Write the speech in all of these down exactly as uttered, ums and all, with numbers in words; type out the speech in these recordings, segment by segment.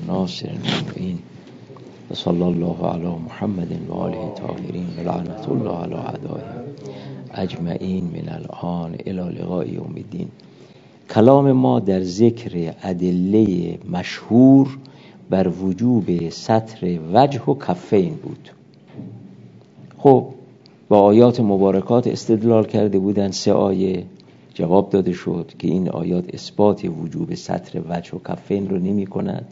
ناصر المؤمنین و صلی الله علی محمد و آله طاهرین و لعنت الله علی اعدائهم اجمعین من الان الی لقاء یوم الدین. کلام ما در ذکر ادله مشهور بر وجوب ستر وجه و کفین بود. خب با آیات مبارکات استدلال کرده بودن، سه آیه جواب داده شد که این آیات اثبات وجوب ستر وجه و کفین رو نمی کنند.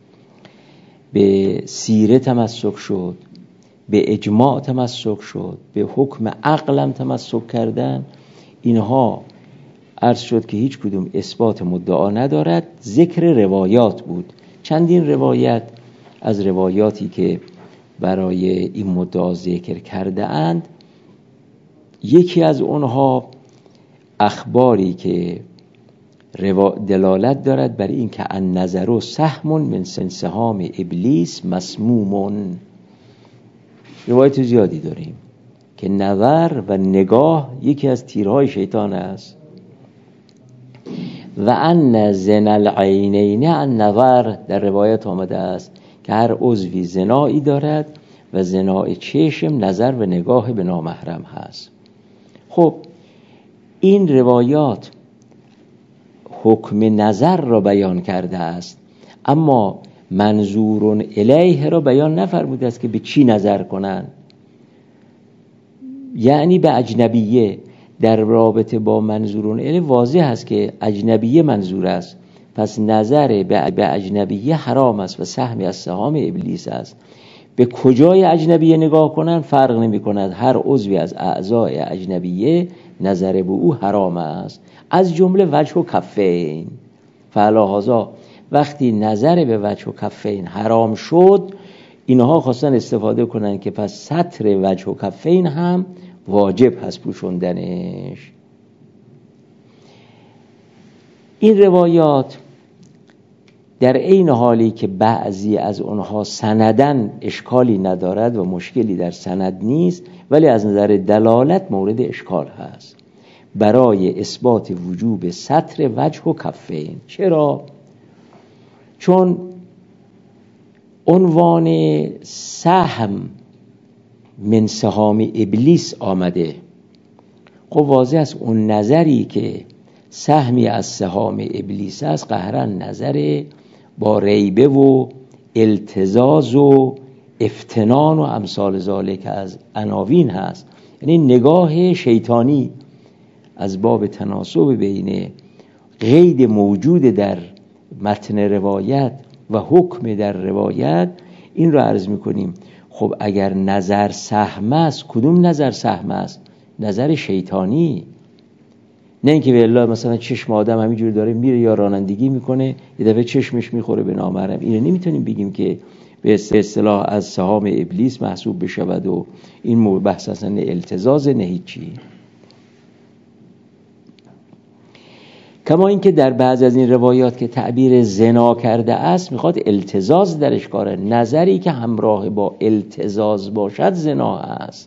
به سیره تمسک شد، به اجماع تمسک شد، به حکم عقلم تمسک کردن. اینها عرض شد که هیچ کدوم اثبات مدعا ندارد. ذکر روایات بود، چندین روایت از روایاتی که برای این مدعا ذکر کرده اند. یکی از اونها اخباری که دلالت دارد بر این که النظر سهم من سهام ابلیس مسموم. روایت زیادی داریم که نظر و نگاه یکی از تیرهای شیطان است. و ان زن العینین النظر، در روایت آمده است که هر عضوی زنایی دارد و زنای چشم نظر و نگاه به نامحرم هست. خب این روایات حکم نظر را بیان کرده است، اما منظور الیه را بیان نفرموده است که به چی نظر کنند، یعنی به اجنبیه. در رابطه با منظور الیه واضح است که اجنبیه منظور است، پس نظر به اجنبیه حرام است و سهمی از سهام ابلیس است. به کجای اجنبیه نگاه کنند فرق نمی کند، هر عضوی از اعضای اجنبیه نظر به او حرام است، از جمله وجه و کفین. فعلاهذا وقتی نظر به وجه و کفین حرام شد، اینها خواستن استفاده کنند که پس ستر وجه و کفین هم واجب هست پوشوندنش. این روایات در این حالی که بعضی از اونها سندن اشکالی ندارد و مشکلی در سند نیست، ولی از نظر دلالت مورد اشکال هست برای اثبات وجوب ستر وجه و کفین. چرا؟ چون عنوان سهم من سهام ابلیس آمده. خب واضح است اون نظری که سهمی از سهام ابلیس است قهرا نظر با ریبه و التزاز و افتنان و امثال ذالک از عناوین هست، یعنی نگاه شیطانی از باب تناسب بین قید موجود در متن روایت و حکم در روایت. این رو عرض میکنیم. خب اگر نظر سهم است، کدوم نظر سهم است؟ نظر شیطانی، نه اینکه به الله مثلا چشم آدم همینجوری داره میره یا رانندگی میکنه یه دفعه چشمش میخوره به نامحرم. اینو نمیتونیم بگیم که به اصطلاح از سهام ابلیس محسوب بشود و این بحث اصلا التزاز نه هیچی. کما اینکه در بعض از این روایات که تعبیر زنا کرده است میخواد التزاز درش کاره. نظری که همراه با التزاز باشد زنا است،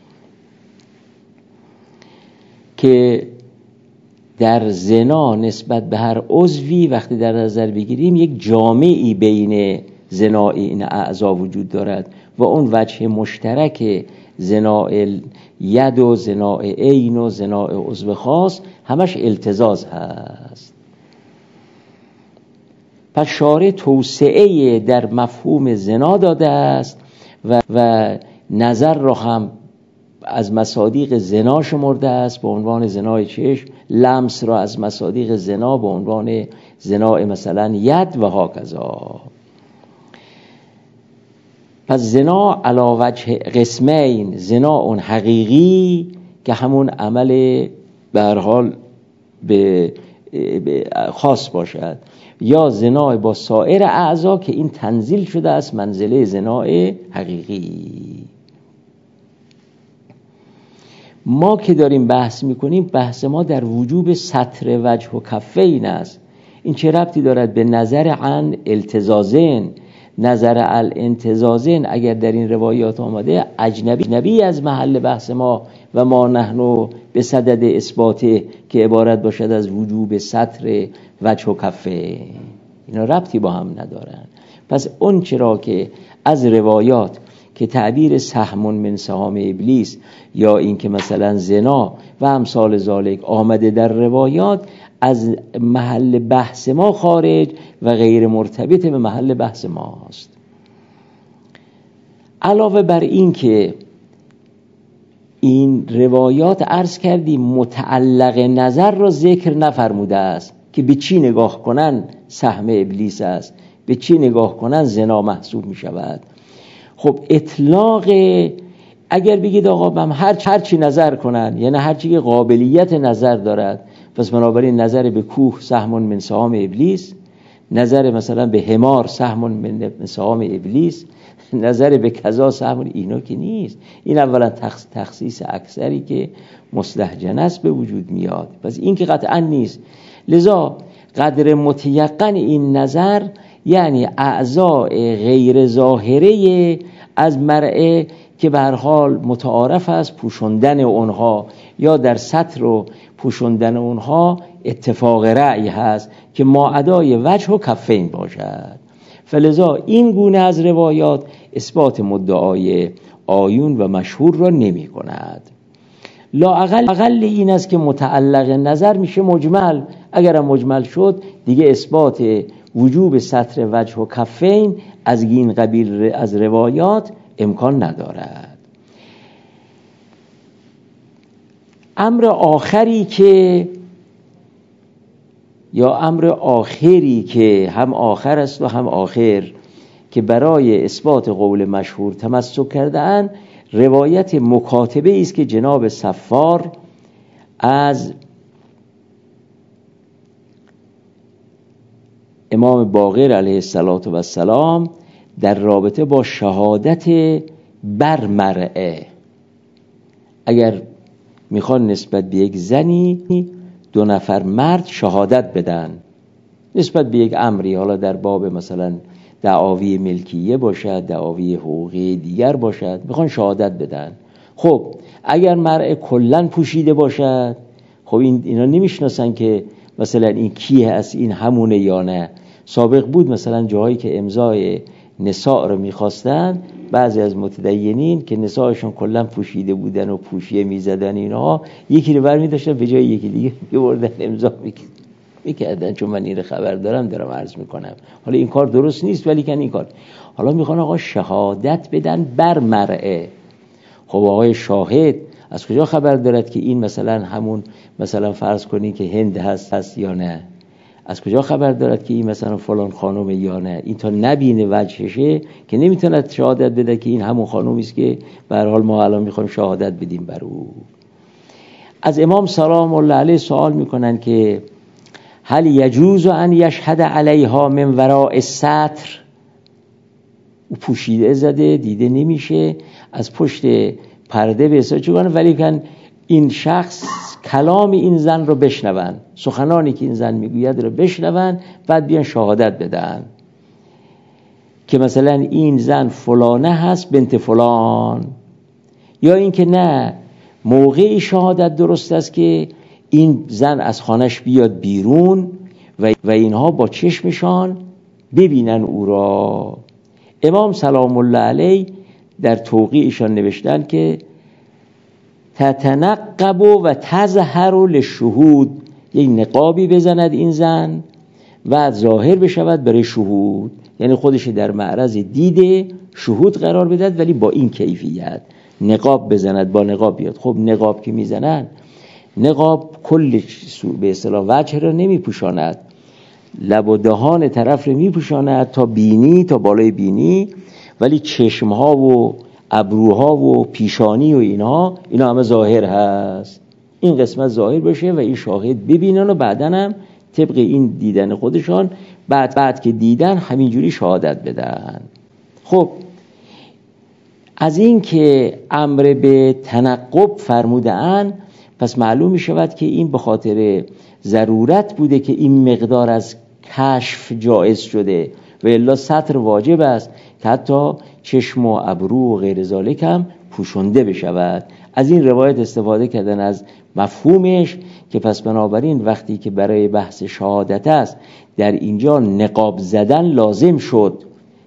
که در زنا نسبت به هر عضوی وقتی در نظر بگیریم یک جامعی بین زنای این اعضا وجود دارد و اون وجه مشترک زنای ید و زنای عین و زنای عضو خاص همش التزاز هست. پس شارع توسعه در مفهوم زنا داده است و, و نظر را هم از مصادیق زنا شمرده است به عنوان زنای چشم، لمس را از مصادیق زنا به عنوان زنای مثلا ید و هاکذا. پس زنا علی وجه قسمین، زنا اون حقیقی که همون عمل به هر حال به خاص باشد، یا زنا با سایر اعضا که این تنزیل شده است منزله زنای حقیقی. ما که داریم بحث میکنیم بحث ما در وجوب ستر وجه و کفین است. این چه ربطی دارد به نظر عن التزازن؟ نظر الانتزازن اگر در این روایات آمده اجنبی نبی از محل بحث ما و ما نحنو به صدد اثباته که عبارت باشد از وجوب ستر وجه و کفین. اینا ربطی با هم ندارن. پس اون چرا که از روایات که تعبیر سهم من سهام ابلیس یا این که مثلا زنا و امثال ذالک آمده در روایات، از محل بحث ما خارج و غیر مرتبط به محل بحث ماست. علاوه بر این که این روایات عرض کردیم متعلق نظر را ذکر نفرموده است که به چی نگاه کنن سهم ابلیس است، به چی نگاه کنن زنا محسوب می شود. خب اطلاق اگر بگید آقا من هر هر چی نظر کنن، یعنی هر چی که قابلیت نظر دارد، پس بنابراین نظر به کوه سهم من سهام ابلیس، نظر مثلا به حمار سهم من سهام ابلیس، نظر به کذا سهم، اینا که نیست. این اولا تخصیص اکثری که مستهجن است به وجود میاد، پس این که قطعا نیست. لذا قدر متیقن این نظر یعنی اعضاء غیر ظاهره از مرئه که به هر حال متعارف است پوشوندن اونها یا در سطر و پوشوندن اونها اتفاق رأی هست که ماعدای وجه و کفین باشد. فلذا این گونه از روایات اثبات مدعای آیون و مشهور را نمی کند. لااقل اقل این است که متعلق نظر میشه مجمل، اگر مجمل شد دیگه اثبات وجوب سطر وجه و کفین از این قبیل از روایات امکان ندارد. امر آخری که یا امر آخری که هم آخر است و هم آخر که برای اثبات قول مشهور تمسک کرده اند، روایت مکاتبه است که جناب صفار از امام باقر علیه السلام در رابطه با شهادت بر مرئه، اگر میخوان نسبت به یک زنی دو نفر مرد شهادت بدن نسبت به یک امری، حالا در باب مثلا دعاوی ملکیه باشد، دعاوی حقوقی دیگر باشد، میخوان شهادت بدن. خب اگر مرئه کلن پوشیده باشد، خب این اینا نمیشناسن که مثلا این کیه است، این همونه یا نه. سابق بود مثلا جاهایی که امضای نساء رو میخواستن، بعضی از متدینین که نساءشون کلا پوشیده بودن و پوشیه میزدن، اینها یکی رو برمی داشتن به جای یکی دیگه میبردن امضا میکردن. چون من این خبر دارم دارم عرض میکنم، حالا این کار درست نیست ولی کن این کار حالا میخوان آقا شهادت بدن بر مرئه. خب آقای شاهد از کجا خبر دارد که این مثلا همون مثلا فرض کنین که هند هست هست یا نه؟ از کجا خبر دارد که این مثلا فلان خانومه یا نه؟ این تا نبینه وجهشه که نمیتونه شهادت بده که این همون خانومی است که به هر حال ما الان میخوایم شهادت بدیم بر او. از امام سلام الله علیه سوال میکنن که هل یجوز ان یشهد علیها من وراء الستر؟ او پوشیده زده دیده نمیشه، از پشت پرده به حساب چگونه، ولی کن این شخص کلام این زن رو بشنون، سخنانی که این زن میگوید رو بشنون، بعد بیان شهادت بدن که مثلا این زن فلانه هست بنت فلان، یا این که نه موقعی شهادت درست است که این زن از خانش بیاد بیرون و, و اینها با چشمشان ببینن او را. امام سلام الله علیه در توقیعشان نوشتن که تتنقب و تظهر للشهود، یک نقابی بزند این زن و ظاهر بشود برای شهود، یعنی خودش در معرض دیده شهود قرار بدهد، ولی با این کیفیت نقاب بزند، با نقاب بیاد. خب نقاب که میزنن، نقاب کل به اصطلاح وجه را نمی پوشاند، لب و دهان طرف را می پوشاند تا بینی، تا بالای بینی، ولی چشمها و ابروها و پیشانی و اینها اینا همه ظاهر هست. این قسمت ظاهر باشه و این شاهد ببینن و بعدن هم طبق این دیدن خودشان بعد بعد که دیدن همینجوری شهادت بدن. خب از این که امر به تنقب فرمودن، پس معلوم می شود که این به خاطر ضرورت بوده که این مقدار از کشف جایز شده و الا ستر واجب است که حتی چشم و ابرو و غیر ذالک هم پوشونده بشود. از این روایت استفاده کردن از مفهومش که پس بنابراین وقتی که برای بحث شهادت است در اینجا نقاب زدن لازم شد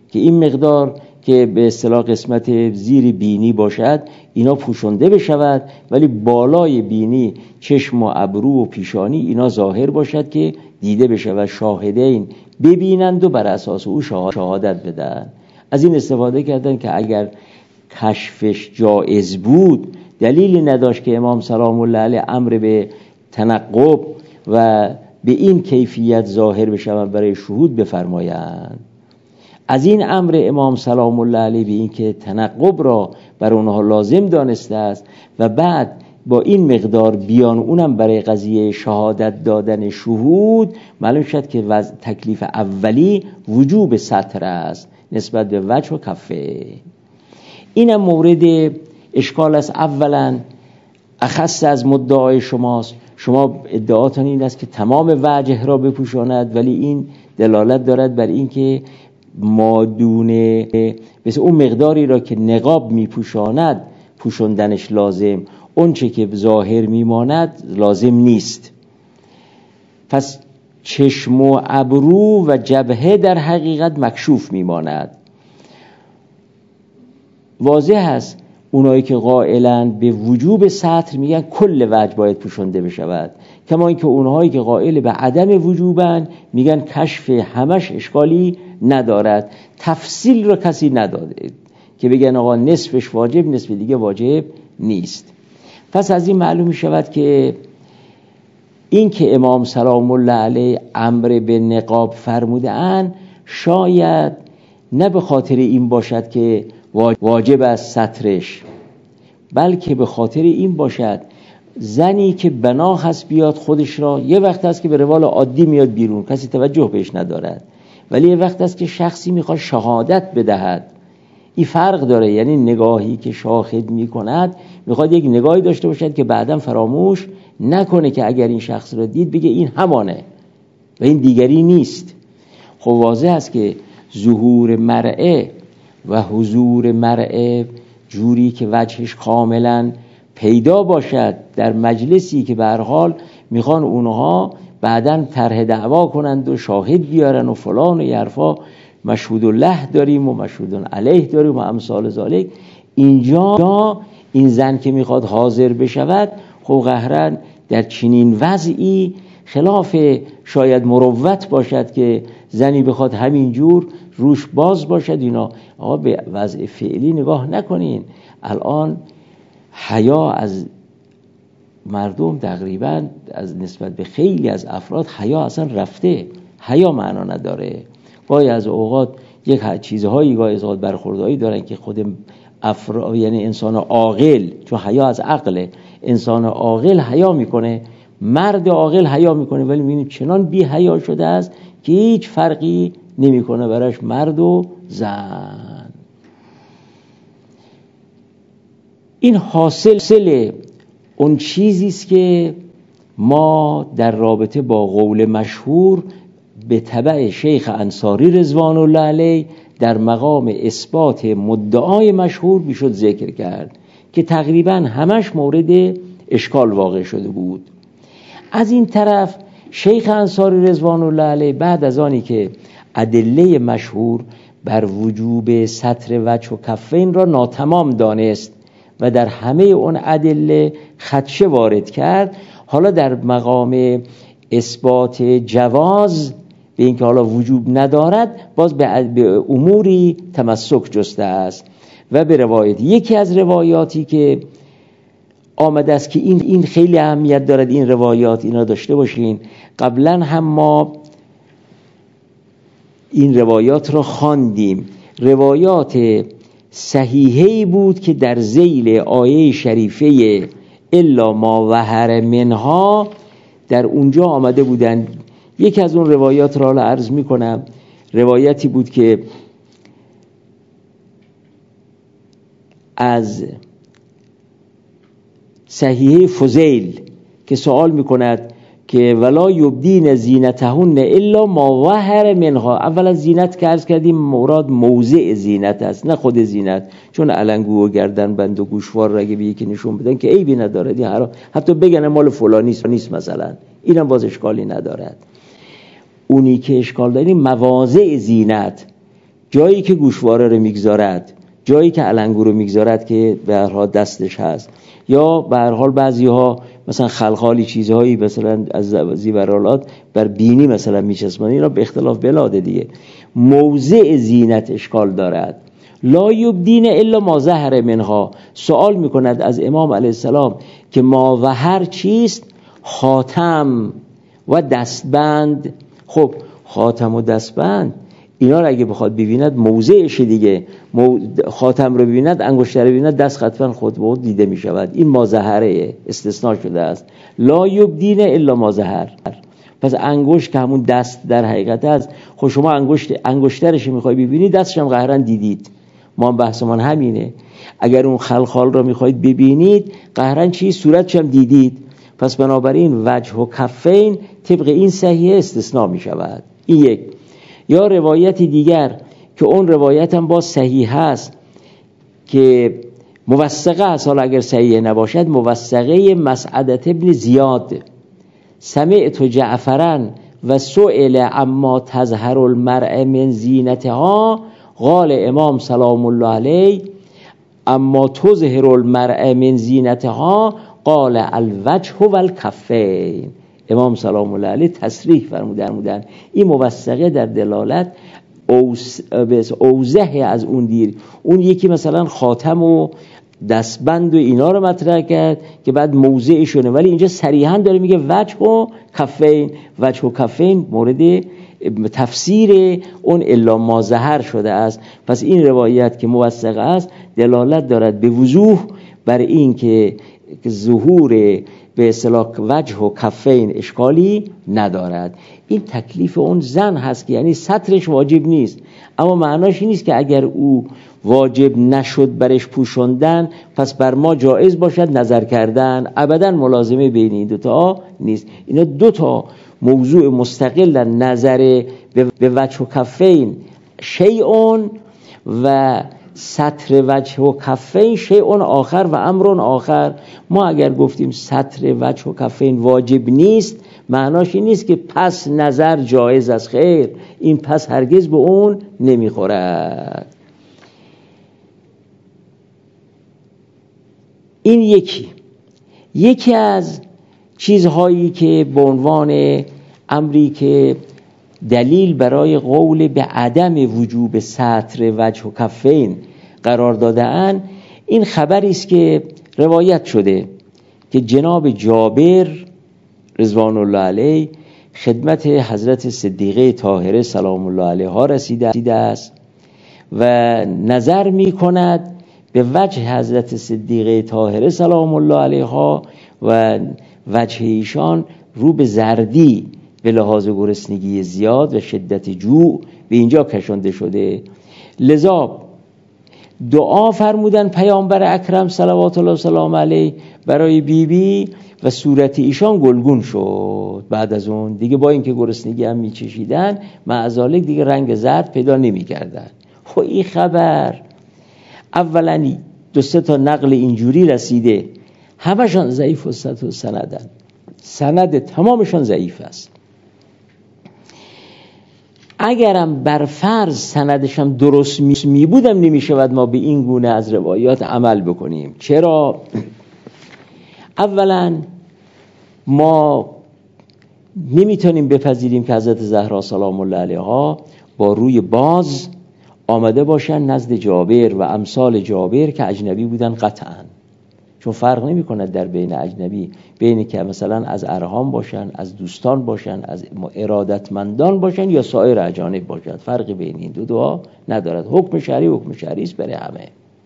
که این مقدار که به اصطلاح قسمت زیر بینی باشد اینا پوشانده بشود، ولی بالای بینی چشم و ابرو و پیشانی اینا ظاهر باشد که دیده بشود، شاهدین ببینند و بر اساس او شهادت بدن. از این استفاده کردن که اگر کشفش جایز بود دلیلی نداشت که امام سلام الله علیه امر به تنقب و به این کیفیت ظاهر بشوند برای شهود بفرمایند. از این امر امام سلام الله علیه به این که تنقب را بر اونها لازم دانسته است و بعد با این مقدار بیان اونم برای قضیه شهادت دادن شهود معلوم شد که تکلیف اولی وجوب ستر است نسبت به وجه و کفه. اینم مورد اشکال است. اولا اخص از مدعای شماست، شما ادعاتون این است که تمام وجه را بپوشاند، ولی این دلالت دارد بر این که مادونه مثل اون مقداری را که نقاب میپوشاند پوشاندنش لازم، اون چه که ظاهر میماند لازم نیست. پس چشم و ابرو و جبهه در حقیقت مکشوف میماند. واضح است اونایی که قائلن به وجوب ستر میگن کل وجه باید پوشانده بشود، کما اینکه اونهایی که قائل به عدم وجوبن میگن کشف همش اشکالی ندارد. تفصیل را کسی نداده که بگن آقا نصفش واجب نصف دیگه واجب نیست. پس از این معلوم می شود که این که امام سلام الله علیه امر به نقاب فرموده اند شاید نه به خاطر این باشد که واجب است سترش، بلکه به خاطر این باشد زنی که بنا هست بیاد خودش را، یه وقت هست که به روال عادی میاد بیرون کسی توجه بهش ندارد، ولی یه وقت هست که شخصی میخواد شهادت بدهد. این فرق داره، یعنی نگاهی که شاهد میکند میخواد یک نگاهی داشته باشد که بعداً فراموش نکنه که اگر این شخص را دید بگه این همانه و این دیگری نیست. خب واضح است که ظهور مرئه و حضور مرئه جوری که وجهش کاملا پیدا باشد در مجلسی که به هر حال میخوان اونها بعداً طرح دعوا کنند و شاهد بیارن و فلان و یرفا، مشهود الله داریم و مشهود علیه داریم و امثال ذالک. اینجا این زن که میخواد حاضر بشود خب قهرن در چنین وضعی خلاف شاید مروت باشد که زنی بخواد همینجور روش باز باشد. اینا آقا به وضع فعلی نگاه نکنین. الان حیا از مردم تقریبا از نسبت به خیلی از افراد حیا اصلا رفته، حیا معنا نداره. گاهی از اوقات یک چیزهایی گاهی از اوقات برخوردهایی دارن که خود افراد یعنی انسان عاقل، چون حیا از عقله، انسان عاقل حیا میکنه، مرد عاقل حیا میکنه، ولی میبینید چنان بی حیا شده است که هیچ فرقی نمیکنه براش مرد و زن. این حاصل اون چیزی است که ما در رابطه با قول مشهور به تبع شیخ انصاری رضوان الله علیه در مقام اثبات مدعای مشهور میشد ذکر کرد که تقریبا همش مورد اشکال واقع شده بود. از این طرف شیخ انصاری رضوان الله علیه بعد از آنی که ادله مشهور بر وجوب ستر وجه و کفین را ناتمام دانست و در همه اون ادله خدشه وارد کرد، حالا در مقام اثبات جواز به اینکه حالا وجوب ندارد باز به اموری تمسک جسته است و به روایت. یکی از روایاتی که آمده است که این این خیلی اهمیت دارد این روایات، اینا داشته باشین. قبلا هم ما این روایات را خواندیم. روایات صحیحی بود که در ذیل آیه شریفه الا ما وهر منها در اونجا آمده بودند. یکی از اون روایات را حالا عرض می کنم. روایتی بود که از صحیحه فضیل که سوال می کند که ولا یبدین زینتهن الا ما وهر منها. اولا زینت که عرض کردیم مراد موضع زینت است نه خود زینت، چون علنگو و گردن بند و گوشوار رگه به یکی نشون بدن که عیبی ندارد، حتی بگن مال فلانی نیست مثلا، اینم باز اشکالی ندارد. اونی که اشکال داریم مواضع زینت، جایی که گوشواره رو میگذارد، جایی که علنگو رو میگذارد که به هر حال دستش هست، یا به هر حال بعضی‌ها مثلا خلخالی چیزهایی مثلا از زیورالات بر بینی مثلا میچسبن، اینا به اختلاف بلاده دیگه. موضع زینت اشکال دارد. لا یبدین الا ما ظهر منها، سوال میکند از امام علیه السلام که ما و هر چیست؟ خاتم و دستبند. خب خاتم و دستبند اینا رو اگه بخواد ببیند موضعش دیگه، مو... خاتم رو ببیند، انگشتر رو ببیند، دست خطفا خود به خود دیده می شود. این ما ظهره استثناء شده است. لا یبدین الا ما ظهر. پس انگشت که همون دست در حقیقت است، خب شما انگشت انگشترش میخوای ببینی، دستش هم قهرا دیدید. ما هم بحثمان همینه. اگر اون خلخال رو میخواید ببینید قهرا چی؟ صورتش هم دیدید. پس بنابراین وجه و کفین طبق این صحیح استثناء می شود. این یک. یا روایت دیگر که اون روایت هم با صحیح هست که موثقه است، حالا اگر صحیح نباشد، موثقه مسعدت ابن زیاد، سمعت جعفرا و سئل اما تظهر المرء من زینتها قال امام سلام الله علیه اما تظهر المرء من زینتها قال الوجه و الکفین. امام سلام الله علیه تصریح فرمودن این موثقه در دلالت اوضح از اون دیر. اون یکی مثلا خاتم و دستبند و اینا رو مطرح کرد که بعد موضعی شونه، ولی اینجا صریحا داره میگه وجه و کفین. وجه و کفین مورد تفسیر اون الا ما ظهر شده است. پس این روایت که موثقه است دلالت دارد به وضوح بر این که ظهور به اصطلاح وجه و کفین اشکالی ندارد. این تکلیف اون زن هست که یعنی سطرش واجب نیست، اما معناش نیست که اگر او واجب نشد برش پوشوندن پس بر ما جایز باشد نظر کردن. ابدا ملازمه بین این دوتا نیست. اینا دوتا موضوع مستقل، نظر به وجه و کفین شیئون و سطر وجه و کفین شیئون آخر و امرون آخر. ما اگر گفتیم سطر وجه و کفین واجب نیست معناش این نیست که پس نظر جایز است. خیر، این پس هرگز به اون نمیخورد. این یکی یکی از چیزهایی که به عنوان امری که دلیل برای قول به عدم وجوب سطر وجه و کفین قرار داده‌اند، این خبری است که روایت شده که جناب جابر رضوان الله علیه خدمت حضرت صدیقه طاهره سلام الله علیها رسیده است و نظر می کند به وجه حضرت صدیقه طاهره سلام الله علیها و وجه ایشان رو به زردی به لحاظ گرسنگی زیاد و شدت جوع به اینجا کشانده شده. لذا دعا فرمودن پیامبر اکرم صلوات الله و سلام علیه برای بیبی بی و صورت ایشان گلگون شد. بعد از اون دیگه با اینکه گرسنگی هم میچشیدن معذالک دیگه رنگ زرد پیدا نمی کردن. خب این خبر اولا دو سه تا نقل اینجوری رسیده، همشان ضعیف و سندن، سند تمامشان ضعیف است. اگرم بر فرض سندشم درست می, می بودم نمی شود ما به این گونه از روایات عمل بکنیم. چرا؟ اولا ما نمیتونیم بپذیریم که حضرت زهرا سلام الله علیها با روی باز آمده باشن نزد جابر و امثال جابر که اجنبی بودن قطعاً، چون فرق نمی کند در بین اجنبی، بین که مثلا از ارحام باشن، از دوستان باشن، از ارادتمندان باشن یا سایر اجانب باشد، فرقی بین این دو دعا ندارد. حکم شرعی حکم شرعی است برای همه.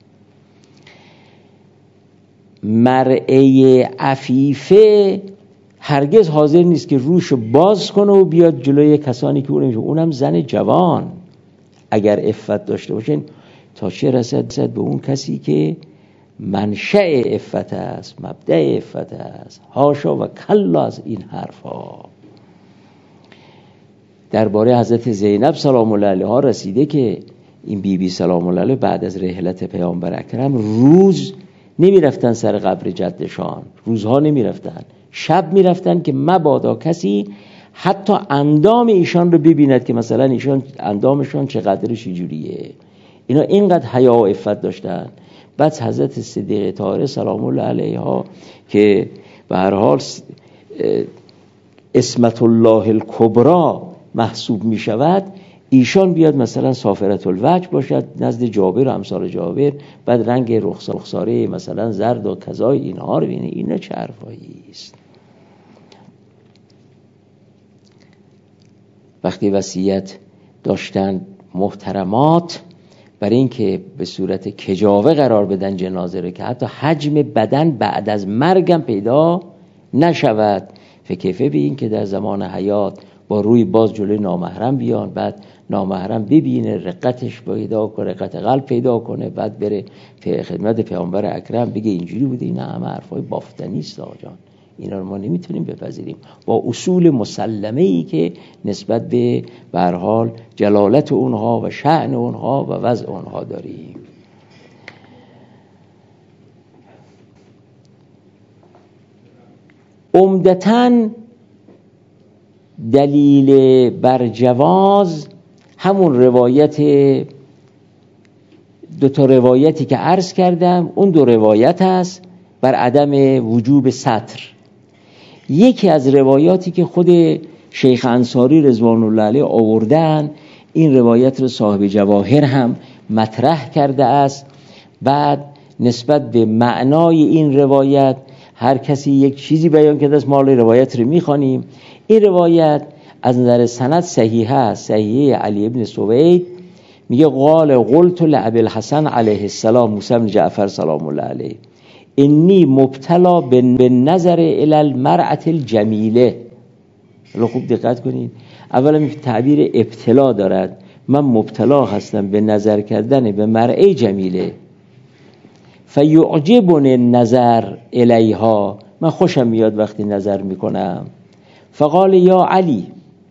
مرعه عفیفه هرگز حاضر نیست که روشو باز کنه و بیاد جلوی کسانی که اون اونم زن جوان اگر عفت داشته باشن، تا چه رسد به اون کسی که منشأ عفت است، مبدأ عفت است. حاشا و کلا از این حرفا. درباره حضرت زینب سلام الله علیها رسیده که این بی بی سلام الله علیها بعد از رحلت پیامبر اکرم روز نمی رفتن سر قبر جدشان، روزها نمی رفتن، شب می رفتن که مبادا کسی حتی اندام ایشان رو ببیند که مثلا ایشان اندامشان چقدر چجوریه. اینا اینقدر حیا و عفت داشتن. بعد حضرت صدیقه طاهره سلام الله علیها که به هر حال اسمت الله الکبری محسوب می شود، ایشان بیاد مثلا صافرت الوجه باشد نزد جابر و امثال جابر، بعد رنگ رخساره مثلا زرد و کذای اینها رو بینه. اینا چه حرفایی است؟ وقتی وصیت داشتن محترمات برای اینکه به صورت کجاوه قرار بدن جنازه رو که حتی حجم بدن بعد از مرگم پیدا نشود، فکیفه به این که در زمان حیات با روی باز جلوی نامحرم بیان، بعد نامحرم ببینه رقتش پیدا کنه، رقت قلب پیدا کنه، بعد بره خدمت پیامبر اکرم بگه اینجوری بوده. اینا همه حرفای بافتنی است آقا جان. اینا رو ما نمیتونیم بپذیریم با اصول مسلمه ای که نسبت به به هر حال جلالت اونها و شأن اونها و وضع اونها داریم. عمدتاً دلیل بر جواز همون روایت، دو تا روایتی که عرض کردم، اون دو روایت هست بر عدم وجوب ستر. یکی از روایاتی که خود شیخ انصاری رضوان الله علیه آوردن، این روایت رو صاحب جواهر هم مطرح کرده است. بعد نسبت به معنای این روایت هر کسی یک چیزی بیان کرده است، ما روایت رو میخوانیم. این روایت از نظر سند صحیح است. صحیح علی ابن سوید میگه قال قلت لابی الحسن علیه السلام موسی بن جعفر سلام الله علیه انی مبتلا بالنظر الی المرأة الجمیله. حالا خوب دقت کنید، اولا تعبیر ابتلا دارد، من مبتلا هستم به نظر کردن به مرأة جمیله. فیعجبنی النظر الیها، من خوشم میاد وقتی نظر میکنم. فقال یا علی،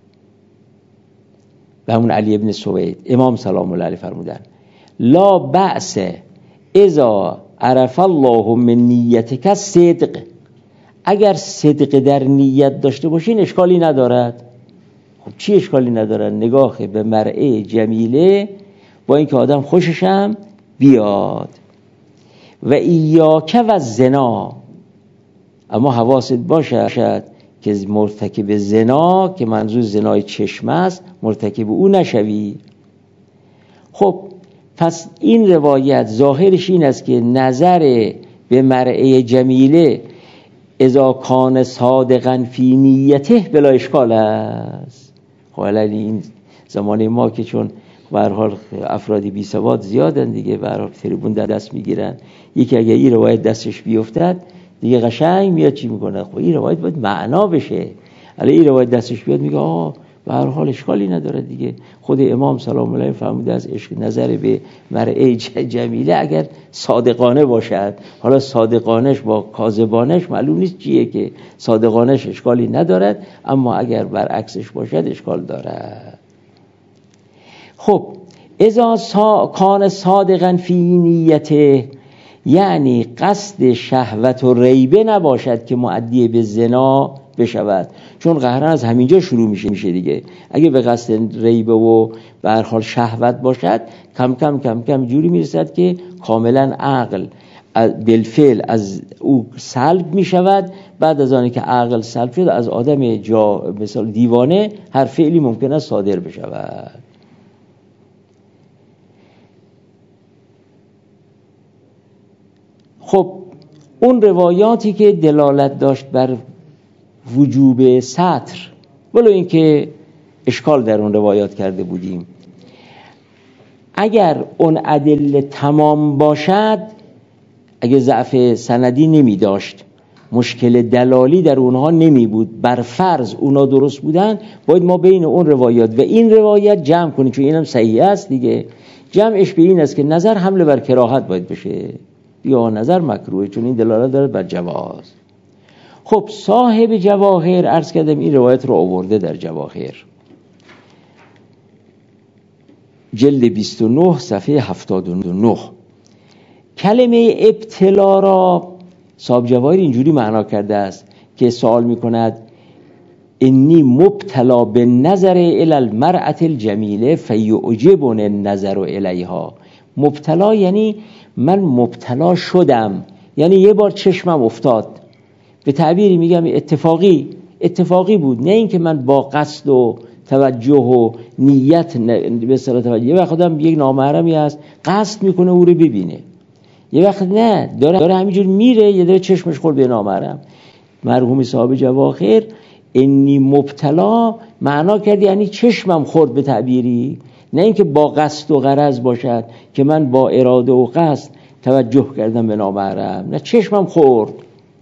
و همون علی ابن سوید امام سلام الله علیه فرمودن لا بأس اذا عرف الله من نیتک صدق، اگر صدق در نیت داشته باشین اشکالی ندارد. خب چی اشکالی ندارد؟ نگاه به مرأة جمیله با اینکه آدم خوششم بیاد. و ایاک و زنا، اما حواست باشد که مرتکب زنا، که منظور زنای چشم است، مرتکب او نشوی. خب پس این روایت ظاهرش این است که نظر به مرأة جمیله اذا کان صادقا فی نیته بلا اشکال است. خب الان این زمانه ما که چون به هر حال افرادی بی سواد زیادن دیگه، به هر حال تریبون دست میگیرن، یکی اگه این روایت دستش بیفتد دیگه قشنگ میاد چی میکنه؟ خب این روایت باید معنا بشه. الان این روایت دستش بیاد میگه آه به هر حال اشکالی نداره دیگه. خود امام سلام الله فرموده از عشق نظر به مرأة جمیله اگر صادقانه باشد، حالا صادقانش با کاذبانش معلوم نیست چیه، که صادقانش اشکالی ندارد، اما اگر برعکسش باشد اشکال دارد. خب اذا سا... کان صادقا فی نیته، یعنی قصد شهوت و ریبه نباشد که مؤدی به زنا بشود، چون قهرن از همینجا شروع میشه میشه دیگه. اگه به قصد ریبه و به هر حال شهوت باشد، کم کم کم کم جوری میرسد که کاملا عقل بالفعل از او سلب میشود. بعد از آنی که عقل سلب شد از آدم جا مثلا دیوانه هر فعلی ممکن است صادر بشود. خب اون روایاتی که دلالت داشت بر وجوب ستر، ولو اینکه اشکال در اون روایات کرده بودیم، اگر اون ادله تمام باشد، اگه ضعف سندی نمی داشت، مشکل دلالی در اونها نمی بود، بر فرض اونها درست بودن، باید ما بین اون روایات و این روایت جمع کنیم، چون اینم صحیح است دیگه. جمعش به این است که نظر حمل بر کراهت باید بشه یا نظر مکروه، چون این دلالت داره بر جواز. خب صاحب جواهر عرض کردم این روایت رو آورده در جواهر جلد بیست و نه صفحه هفتاد و نه. کلمه ابتلا را صاحب جواهر اینجوری معنا کرده است که سوال میکند انی مبتلا به نظر الی المرأة الجمیله فیعجبنی النظر الیها. مبتلا یعنی من مبتلا شدم، یعنی یه بار چشمم افتاد، به تعبیری میگم اتفاقی اتفاقی بود، نه اینکه من با قصد و توجه و نیت به اصطلاح توجه. یه وقت آدم یک نامحرمی هست قصد میکنه او رو ببینه، یه وقت نه داره داره همینجور میره یه داره چشمش خورد به نامحرم. مرحوم صاحب جواهر انی مبتلا معنا کرد یعنی چشمم خورد به تعبیری، نه اینکه با قصد و غرض باشد که من با اراده و قصد توجه کردم به نامحرم، نه چشمم خورد.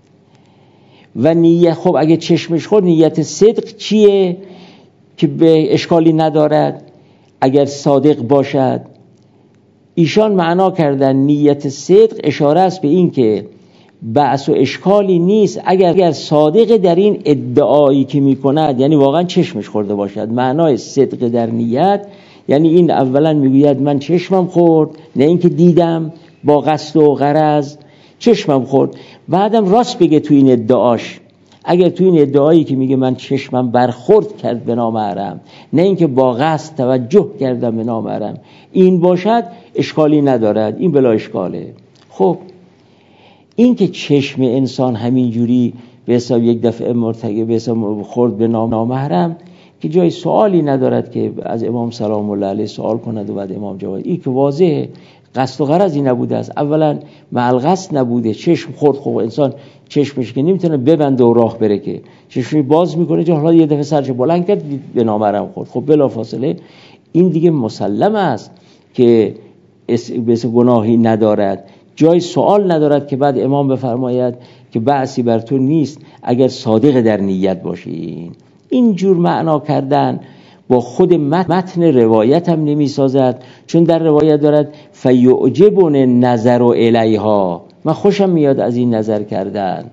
و نیت، خب اگه چشمش خورد نیت صدق چیه که به اشکالی ندارد اگر صادق باشد؟ ایشان معنا کردن نیت صدق اشاره است به این که بأس و اشکالی نیست اگر اگر صادق در این ادعایی که میکند، یعنی واقعا چشمش خورده باشد. معنای صدق در نیت یعنی این اولا میگوید من چشمم خورد، نه اینکه دیدم با قصد و غرض، چشمم خورد. بعدم راست بگه تو این ادعاش، اگر تو این ادعایی که میگه من چشمم برخورد کرد به نامحرم، نه اینکه با قصد توجه کردم به نامحرم، این باشد اشکالی ندارد، این بلا اشکاله. خب این که چشم انسان همینجوری به حساب یک دفعه مرتکب به حساب خورد به نامحرم که جای سوالی ندارد که از امام سلام الله علیه سوال کند و بعد امام جواب. این که واضحه قصد و غرضی نبوده است، اولا معل قصد نبوده، چشم خورد. خب انسان چشمش که نمیتونه ببنده و راه بره، که چشمی باز میکنه چون حالا یه دفعه سرش بلند کرد به نامحرم خورد، خب بلافاصله این دیگه مسلم است که بس گناهی ندارد، جای سوال ندارد که بعد امام بفرماید که بأسی بر تو نیست اگر صادق در نیت باشی. این جور معنا کردن با خود متن روایت هم نمی سازد، چون در روایت دارد فیعجبنی النظر الیها، من خوشم میاد از این نظر کردن،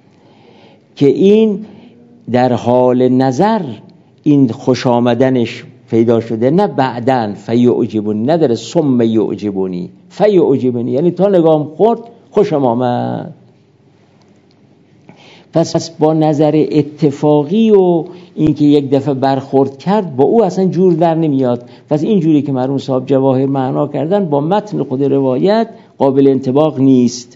که این در حال نظر این خوش آمدنش پیدا شده، نه بعدن فیعجبنی نداره ثم یعجبنی فیعجبنی، یعنی تا نگاهم خورد خوشم آمد. پس با نظر اتفاقی و اینکه یک دفعه برخورد کرد با او اصلا جور در نمیاد. پس این جوری که مرحوم صاحب جواهر معنا کردن با متن خود روایت قابل انطباق نیست.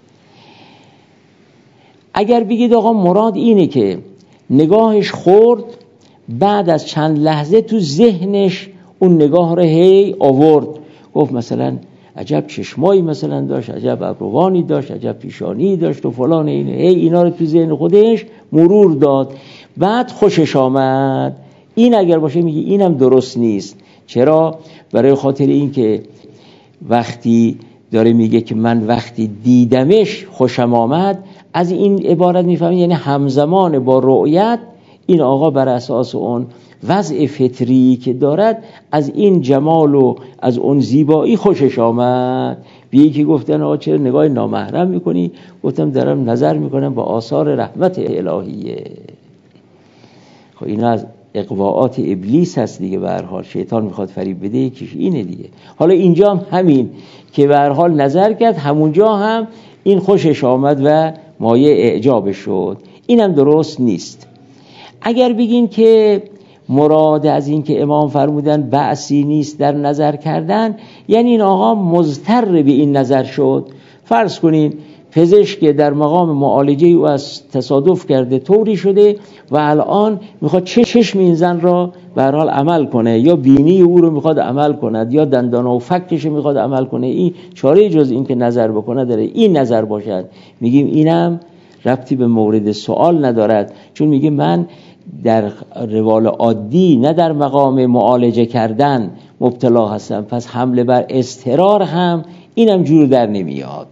اگر بگید آقا مراد اینه که نگاهش خورد، بعد از چند لحظه تو ذهنش اون نگاه رو هی آورد، گفت مثلا عجب چشمایی مثلا داشت، عجب ابروانی داشت، عجب پیشانی داشت و فلان، اینه هی اینا رو تو ذهن خودش مرور داد، بعد خوشش آمد. این اگر باشه میگه اینم درست نیست. چرا؟ برای خاطر این که وقتی داره میگه که من وقتی دیدمش خوشم آمد، از این عبارت میفهمید یعنی همزمان با رؤیت این آقا بر اساس اون وضع فطری که دارد از این جمال و از اون زیبایی خوشش آمد. به یکی گفتن آقا چرا نگاه نامحرم میکنی؟ گفتم دارم نظر میکنم با آثار رحمت الهیه. خب اینا از اقواعات ابلیس هست دیگه، به هر حال شیطان میخواد فریب بده، یکیش اینه دیگه. حالا اینجا هم همین که به هر حال نظر کرد، همونجا هم این خوشش آمد و مایه اعجاب شد، اینم درست نیست. اگر بگین که مراد از این که امام فرمودن بأسی نیست در نظر کردن، یعنی این آقا مضطر به این نظر شد. فرض کنین پزشک در مقام معالجه او از تصادف کرده طوری شده و الان میخواد چشم این زن را به هر حال عمل کنه، یا بینی او رو میخواد عمل کند، یا دندان و فکش رو میخواد عمل کنه، این چاره جز این که نظر بکنه داره، این نظر باشد. میگیم اینم ربطی به مورد سوال ندارد، چون میگه من در روال عادی نه در مقام معالجه کردن مبتلا هستم، پس حمله بر اضطرار هم اینم جور در نمیاد.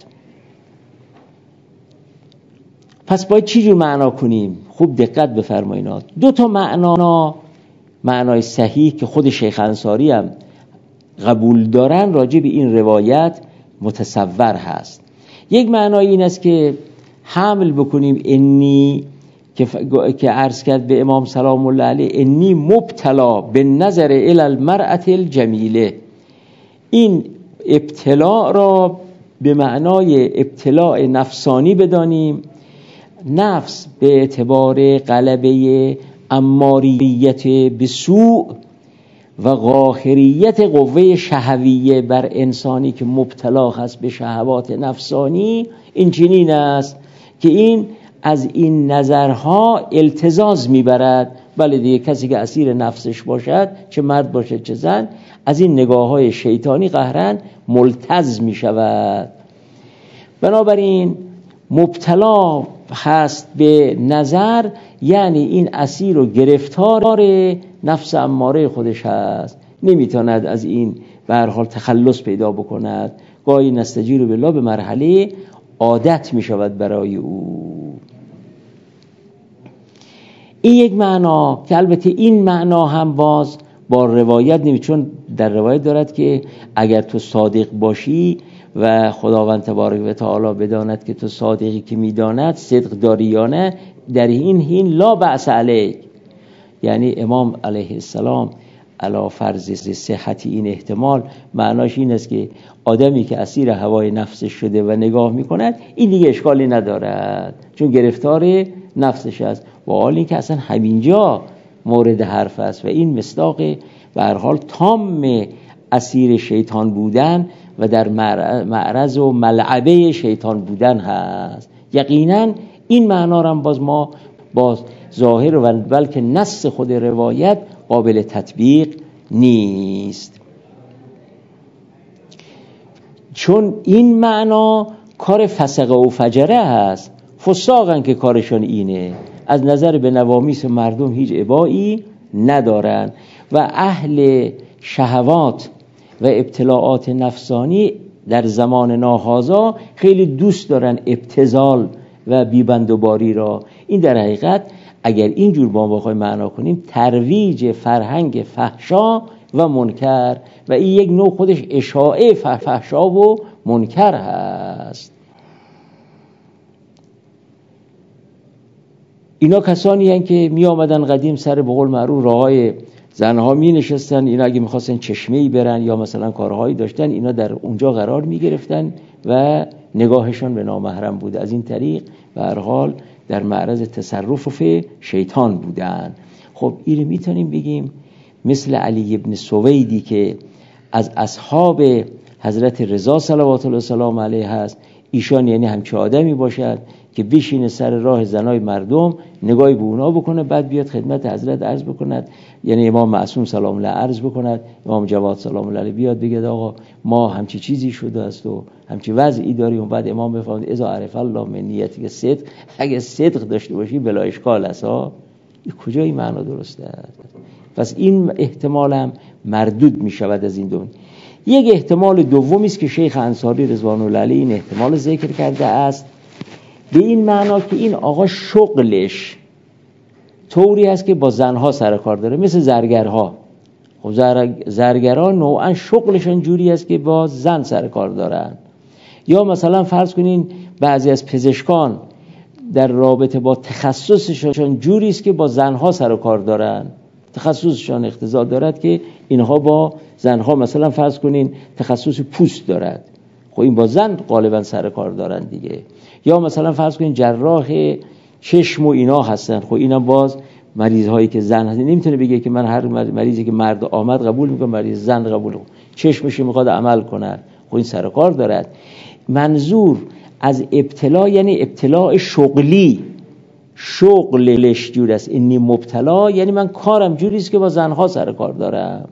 پس باید چی جور معنا کنیم؟ خوب دقت بفرمایید. دو تا معنا، معنای صحیح که خود شیخ انصاری هم قبول دارن راجع به این روایت متصور هست. یک معنای این است که حمل بکنیم انی که که عرض کرد به امام سلام الله علیه انی مبتلا به نظر الی المرأة الجمیله، این ابتلا را به معنای ابتلاء نفسانی بدانیم. نفس به اعتبار غلبه اماریت به سوء و قاهریت قوه شهویه بر انسانی که مبتلا هست به شهوات نفسانی این چنین است که این از این نظرها التزاز میبرد. بله دیگه، کسی که اسیر نفسش باشد، چه مرد باشد چه زن، از این نگاه های شیطانی قهرن ملتز میشود. بنابراین مبتلا هست به نظر، یعنی این اسیر و گرفتار نفس اماره خودش هست، نمیتواند از این به هر حال تخلص پیدا بکند. گاهی نستجیر بالله به مرحله عادت میشود برای او. این یک معنا که البته این معنا هم باز با روایت نمی، چون در روایت دارد که اگر تو صادق باشی و خداوند تبارک و تعالی بداند که تو صادقی که میداند صدق داری یا نه، در این حین لا بأس علیک. یعنی امام علیه السلام علی فرض صحت این احتمال معناش این است که آدمی که اسیر هوای نفسش شده و نگاه میکند این دیگه اشکالی ندارد، چون گرفتار نفسش است. و حال این که اصلا همینجا مورد حرف است و این مصداق به هر حال تام اسیر شیطان بودن و در معرض و ملعبه شیطان بودن هست. یقینا این معنا را باز ما باز ظاهر و بلکه نص خود روایت قابل تطبیق نیست، چون این معنا کار فسقه و فجره هست. فساقن که کارشان اینه، از نظر به نوامیس مردم هیچ ابایی ندارن و اهل شهوات و ابتلاعات نفسانی در زمان ناهازا خیلی دوست دارن ابتذال و بیبندوباری را. این در حقیقت اگر اینجور با ما بخوایم معنا کنیم ترویج فرهنگ فحشا و منکر، و این یک نوع خودش اشاعه فحشا و منکر هست. اینا کسانی هستند که می آمدن قدیم سر به قول معروف راههای زنها می نشستن، اینا اگه میخواستن چشمه‌ای برن یا مثلا کارهایی داشتن اینا در اونجا قرار می گرفتن و نگاهشان به نامحرم بود. از این طریق به هر حال در معرض تصرف شیطان بودن. خب اینو میتونیم بگیم مثل علی ابن سویدی که از اصحاب حضرت رضا صلوات الله وسلام علیه هست، ایشان یعنی همچه آدمی باشد که بشینه سر راه زنای مردم نگاهی به اونا بکنه، بعد بیاد خدمت حضرت عرض بکند، یعنی امام معصوم سلام الله عرض بکند، امام جواد سلام الله علیه بیاد بگه آقا ما همچی چیزی شده است و همچی وضعی داریم، و بعد امام بفرماید اذا عرف الله من نیتک صدق، اگه صدق داشته باشی بلا اشکال است ها. این کجا این معنا درسته؟ پس این احتمال هم مردود می شود از این دون. یک احتمال دومی است که شیخ انصاری رضوان الله علیه این احتمال ذکر کرده است، به این معنا که این آقا شغلش طوری است که با زنها سر کار داره، مثل زرگرها. خب زرگرها نوعا شغلشون جوری است که با زن سر کار دارن. یا مثلا فرض کنین بعضی از پزشکان در رابطه با تخصصشون جوری است که با زنها سر کار دارن، تخصصشون اقتضا دارد که اینها با زنها، مثلا فرض کنین تخصص پوست دارد، خب این با زن غالبا سر کار دارن دیگه. یا مثلا فرض کنین جراح چشم و اینا هستن، خب اینا باز مریض هایی که زن هستن، نمیتونه بگه که من هر مریضی که مرد آمد قبول میکنم، مریض زن قبول میکنم، چشمش میخواد عمل کنه، خب این سر کار دارد. منظور از ابتلا یعنی ابتلاع شغلی، شغلش جور است. اینی مبتلا یعنی من کارم جوری است که با زنها سر کار دارم.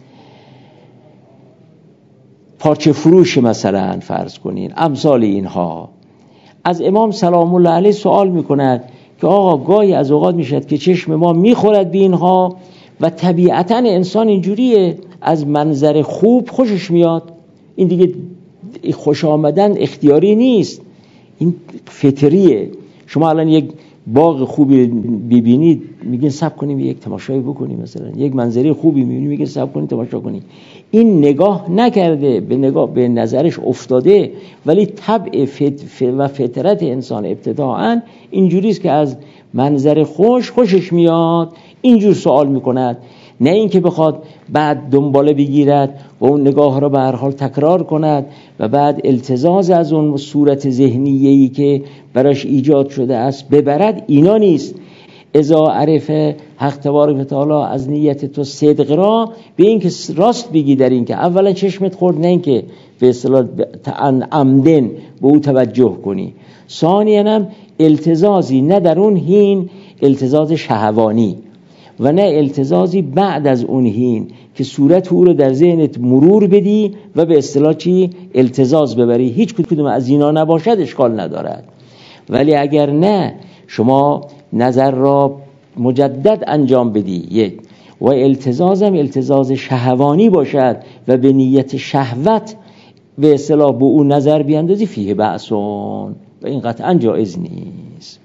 پارچه فروش مثلا فرض کنین، امثال اینها. از امام سلام الله علیه سوال میکند که آقا گاهی از اوقات میشد که چشم ما میخورد به اینها و طبیعتا انسان اینجوریه، از منظر خوب خوشش میاد، این دیگه خوش آمدن اختیاری نیست، این فطریه. شما الان یک باغ خوبی ببینید میگین صبر کنیم یک تماشایی بکنیم، مثلا یک منظره خوبی میبینید میگین صبر کنیم تماشا کنیم. این نگاه نکرده، به نگاه به نظرش افتاده، ولی طبع فت و فطرت انسان ابتداعا اینجوری است که از منظر خوش خوشش میاد، اینجور سوال میکند، نه اینکه بخواد بعد دنباله بگیرد و اون نگاه را به هر حال تکرار کند و بعد التزاز از اون صورت ذهنیه‌ای که براش ایجاد شده است ببرد. اینا نیست. اذا عرف حق تبارک و تعالی از نیت تو صدق را به این که راست بگی در این که اولا چشمت خورد، نه این که به اصطلاح عمدن به او توجه کنی. ثانیاً هم التزازی نه در اون حین التزاز شهوانی و نه التزازی بعد از اون حین که صورت او رو در ذهنت مرور بدی و به اصطلاح چی التزاز ببری. هیچ کدوم از اینا نباشد اشکال ندارد، ولی اگر نه شما نظر را مجدد انجام بدی یک و التزازم التزاز شهوانی باشد و به نیت شهوت به اصطلاح به اون نظر بیاندازی، فیه بأسون، و این قطعا جایز نیست.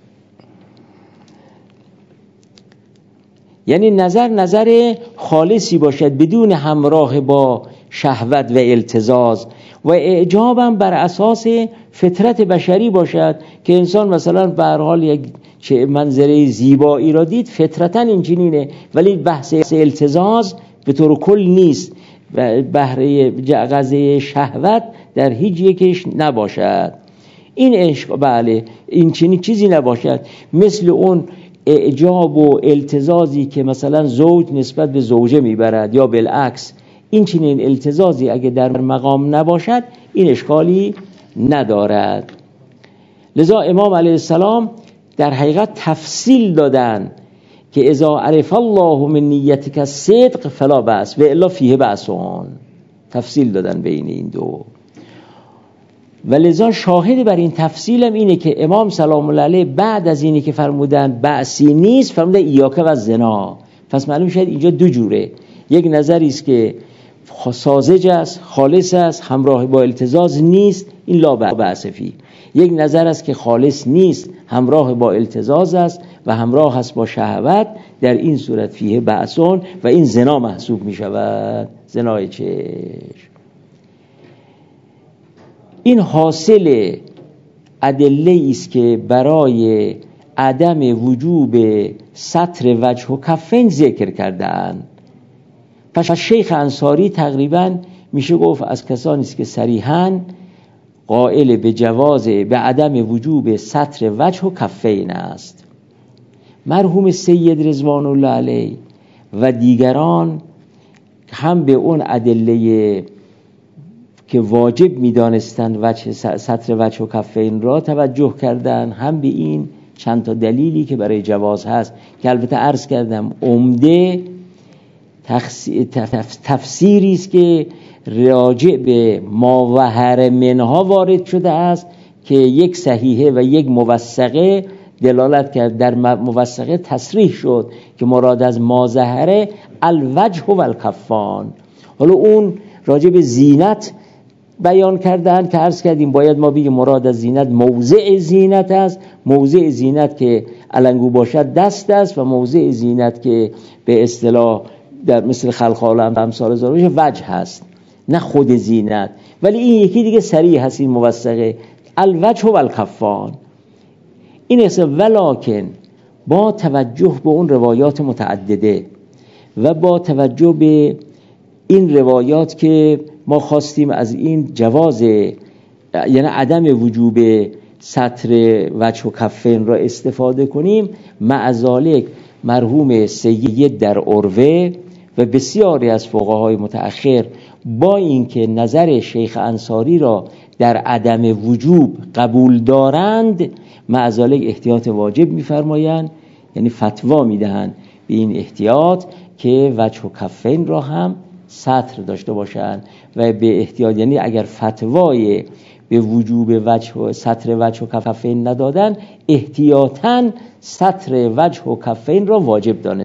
یعنی نظر نظر خالصی باشد بدون همراه با شهوت و التزاز، و اعجابم بر اساس فطرت بشری باشد که انسان مثلا به هر حال یک چه منظره زیبایی را دید فطرتاً اینجینینه، ولی بحث التزاز به طور کل نیست و بهره غزه شهوت در هیچ یکش نباشد. این عشق بله این چنین چیزی نباشد، مثل اون اعجاب و التزازی که مثلا زوج نسبت به زوجه میبرد یا بالعکس. این چنین التزازی اگه در مقام نباشد این اشکالی ندارد. لذا امام علیه السلام در حقیقت تفصیل دادن که اذا عرف الله من نیتک الصدق فلا بأس و الا فیه بأسون، تفصیل دادن بین این دو. و لذا شاهد بر این تفصیل هم اینه که امام سلام الله علیه بعد از اینی که فرمودن بأسی نیست فرمودن ایاک و زنا. پس معلوم شد اینجا دو جوره، یک نظری است که ساذج است، خالص است، همراه با التزاز نیست، این لا بأس فیه. یک نظر است که خالص نیست، همراه با التزاز است و همراه است با شهوت، در این صورت فیه بأسون و این زنا محسوب می شود، زنای چشم. این حاصل ادله است که برای عدم وجوب ستر وجه و کفین ذکر کردند. پس شیخ انصاری تقریبا میشه گفت از کسانی است که صریحاً قائل به جواز به عدم وجوب ستر وجه و کفین است. مرحوم سید رضوان الله علیه و دیگران هم به اون ادله که واجب می‌دانستند وجه ستر وجه و کفین را توجه کردن، هم به این چند تا دلیلی که برای جواز هست که البته عرض کردم عمده تفسیری است که راجع به ما وهر منها وارد شده است که یک صحیحه و یک موثقه دلالت کرد. در موثقه تصریح شد که مراد از ما ظهره الوجه و الکفان. حالا اون راجع به زینت بیان کردن که عرض کردیم باید ما بگیم مراد از زینت موضع زینت است، موضع زینت که علنگو باشد دست است و موضع زینت که به اصطلاح در مثل خلق عالم امثال زاروش وجه هست، نه خود زینت. ولی این یکی دیگه صریح هست، این موثقه الوجه و الکفان. این اسم ولکن با توجه به اون روایات متعدده و با توجه به این روایات که ما خواستیم از این جواز یعنی عدم وجوب ستر وجه و کفین را استفاده کنیم، معذالک مرحوم سید در عروه و بسیاری از فقهای متأخر با اینکه نظر شیخ انصاری را در عدم وجوب قبول دارند، معذالک احتیاط واجب می‌فرمایند، یعنی فتوا میدهند به این احتیاط که وجه و کفین را هم ستر داشته باشند و به احتیاط، یعنی اگر فتوای به وجوب وجه و ستر وجه و کفین ندادن، احتیاطاً ستر وجه و کفین را واجب دانند.